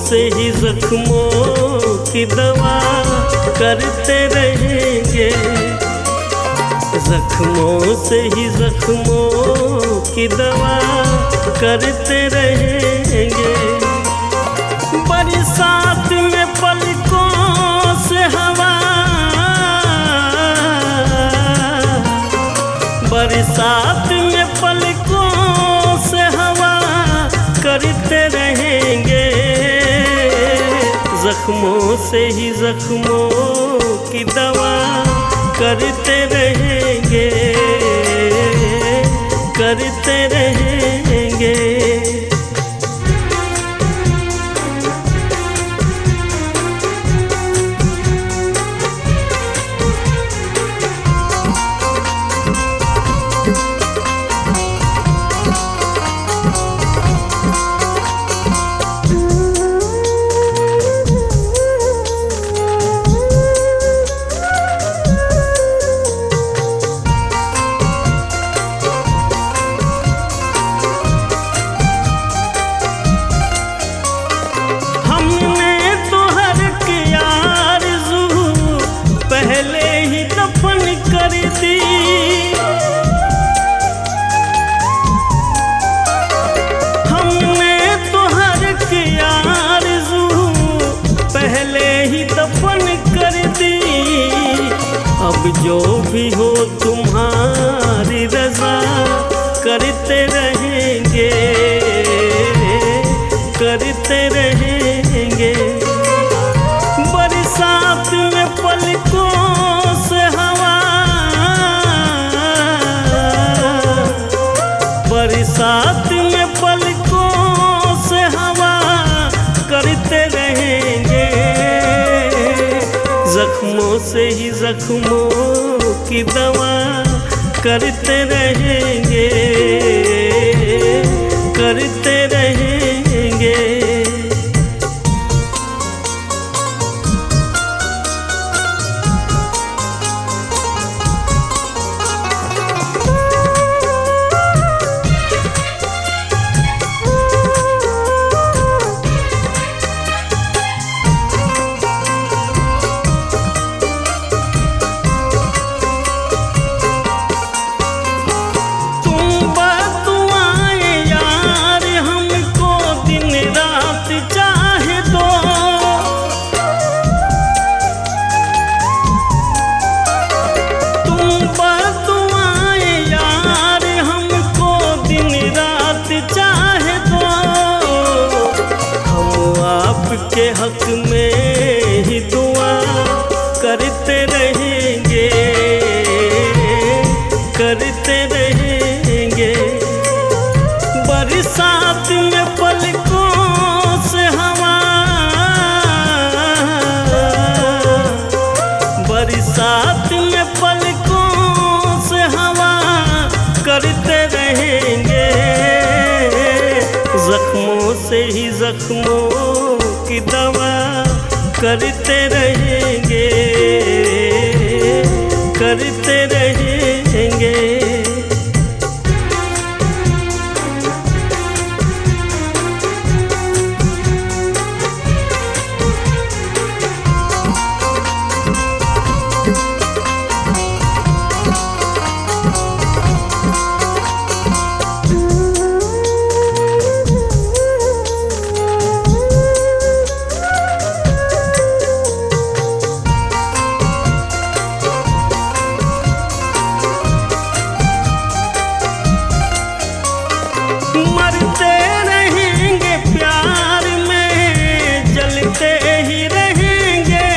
से ही जख्मों की दवा करते रहेंगे, जख्मों से ही जख्मों की दवा करते रहेंगे। बरसात में पलकों से हवा, बरसात में पलकों से हवा करते रहेंगे, जख्मों से ही जख्मों की दवा करते रहेंगे, करते रहेंगे। हमने तो हर की आरज़ू पहले ही दफन कर दी, अब जो भी हो तुम्हारी रज़ा करते रहेंगे, करते रहेंगे। बरसात में पलकों से हवा, बरसात में पलकों से हवा करते रहेंगे, जख्मों से ही जख्मों की दवा करते रहेंगे, करते रहेंगे। के हक में ही दुआ करते रहेंगे, करते रहेंगे। बरसात में पलकों से हवा, बरसात में पलकों से हवा करते रहेंगे, जख्मों से ही जख्मों की दवा करते रहेंगे, करते रहेंगे। मरते रहेंगे प्यार में, जलते ही रहेंगे,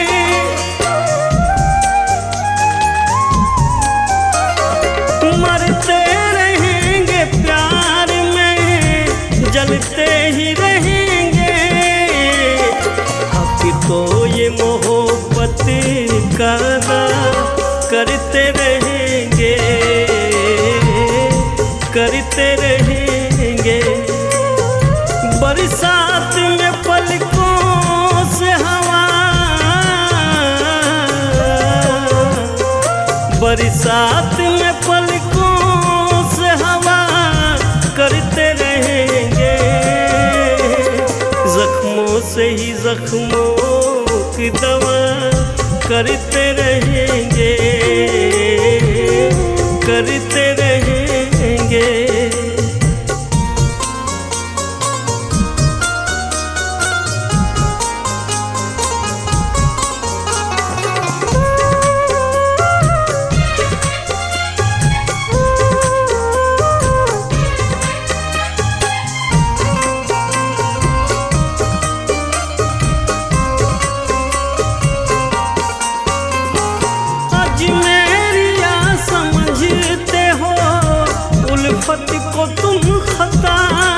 मरते रहेंगे प्यार में, जलते ही रहेंगे। हक तो ये मोहब्बत का अदा करते रहेंगे, करते रहेंगे। बरसात में पलकों से हवा, बरसात में पलकों से हवा करते रहेंगे, जख्मों की दवा करते रहेंगे, करते रहेंगे। उल्फत को तुम खता,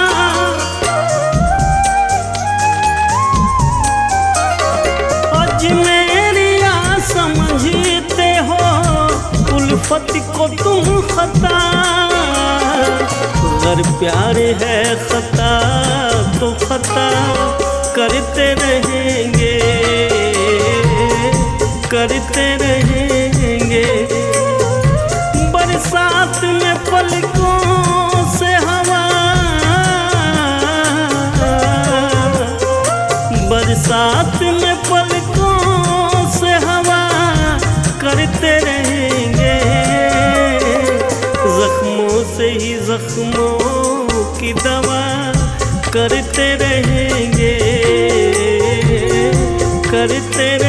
आज मेरिया समझते हो, उल्फत को तुम खता। अगर प्यार है खता तो खता करते रहेंगे, करते रहेंगे। बरसात में पलकों से हवा, बरसात में पलकों से हवा करते रहेंगे। जख्मों से ही जख्मों की दवा करते रहेंगे, करते रहेंगे।